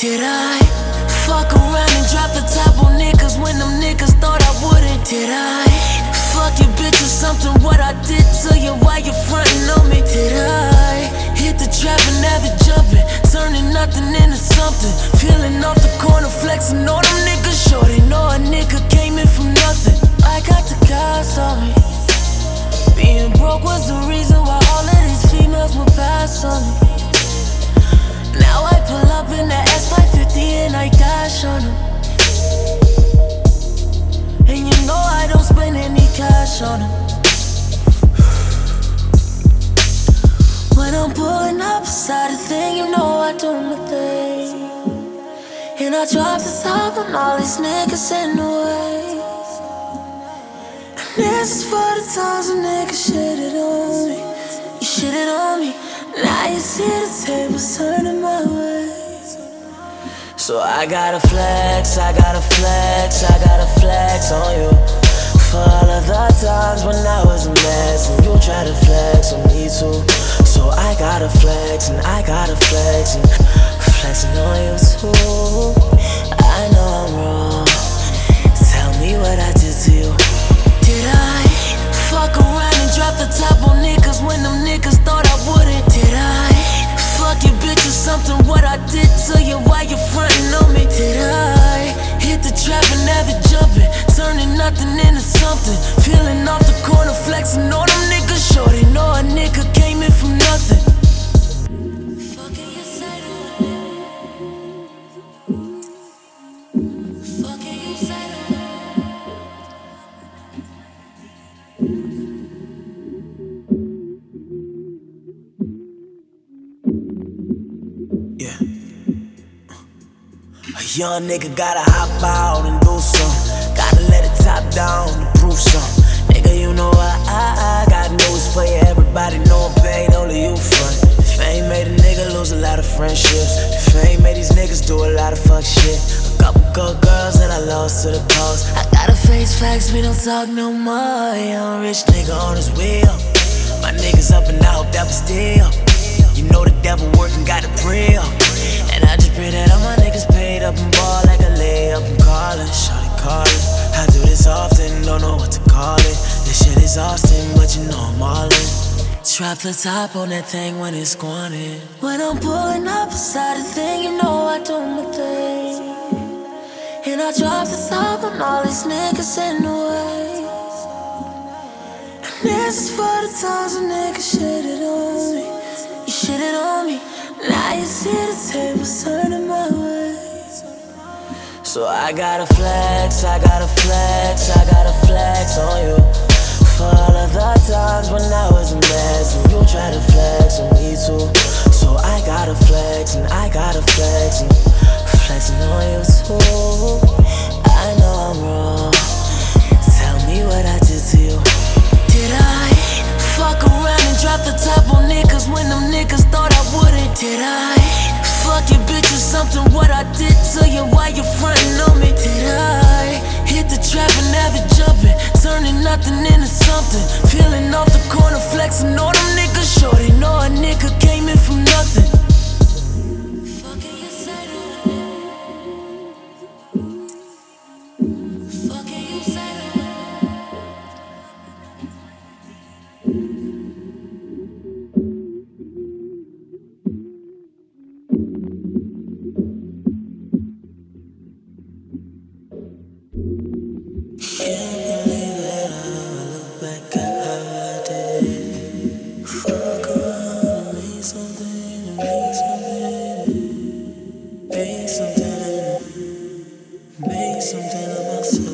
Did I fuck around and drop the top on niggas when them niggas thought I wouldn't? Did I fuck your bitch or something? What I did to you while you frontin' on me? Did I hit the trap and have it jumping, turning nothing into something? Feeling off the corner, flexing on them niggas. Sure they know a nigga came in from nothing. I got the gas on me. Being broke was the reason why all of these females would pass on me. Now I pull up in the S550 and I dash on them. And you know I don't spend any cash on them. When I'm pulling up beside a thing, you know I do my thing. And I drop the top on all these niggas in the way. And this is for the times a nigga shitted on me. You shitted on me. Now you see the tables turning my way. So I gotta flex, I gotta flex, I gotta flex on you. For all of the times when I was a mess and you tried to flex on me too. So I gotta flex and I gotta flex and flexing on you too. I know I'm wrong. Tell me what I did to you. Did I fuck around and drop the top on niggas when them niggas thought I wouldn't? Did I fuck your bitch or something? What I did to you while you frontin' on me? Did I hit the trap and have it jumping, turning nothing into something? Feeling off the corner, flexing on them niggas. Sure they know a nigga came in from nothing. Fucking you said fucking you said yeah. A young nigga gotta hop out and do some. Gotta let it top down to prove some. Nigga, you know I got news for you. Everybody know I'm paid, only you front. The fame made a nigga lose a lot of friendships. The fame made these niggas do a lot of fuck shit. A couple good girls that I lost to the cause. I gotta face facts, we don't talk no more. Young rich nigga on his wheel. My niggas up and out, that was still. You know the devil working, got a prayer. And I just pray that all my niggas paid up and ball like a layup. I'm calling, shawty calling. I do this often, don't know what to call it. This shit is Austin, but you know I'm all in. Drop the top on that thing when it's going in. When I'm pulling up beside the thing, you know I do my thing. And I drop the top on all these niggas in the way. And this is for the times a nigga shitted on me. You shitted on me. Now you see the tables turning my way. So I gotta flex, I gotta flex, I gotta flex on you. For all of the times when I was a mess and you tried to flex on me too. So I gotta flex and I gotta flex and flexing on you too. I know I'm wrong. Tell me what I did to you. Did I fuck around and drop the top on niggas when them niggas thought I wouldn't? Did I fuck your bitch or something? What I did to you while you frontin' on me? Did I hit the trap and have it jumping, turning nothing into something? Feeling off the corner, flexing on them niggas. Sure they know a nigga came in from nothing. Fucking you said fucking you said can't believe that I look back at how I did. Fuck around and make something, make something, make something of myself.